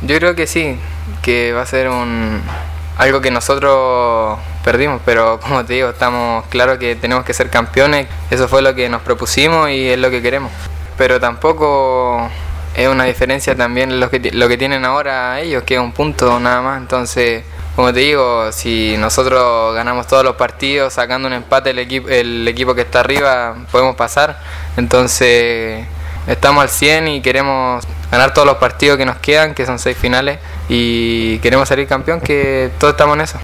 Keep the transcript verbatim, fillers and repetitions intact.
Yo creo que sí, que va a ser un algo que nosotros perdimos, pero como te digo, estamos claros que tenemos que ser campeones, eso fue lo que nos propusimos y es lo que queremos. Pero tampoco es una diferencia también lo que, lo que tienen ahora ellos, que es un punto nada más. Entonces, como te digo, si nosotros ganamos todos los partidos, sacando un empate el equipo, el equipo que está arriba, podemos pasar. Entonces, estamos al cien y queremos ganar todos los partidos que nos quedan, que son seis finales, y queremos salir campeón, que todos estamos en eso.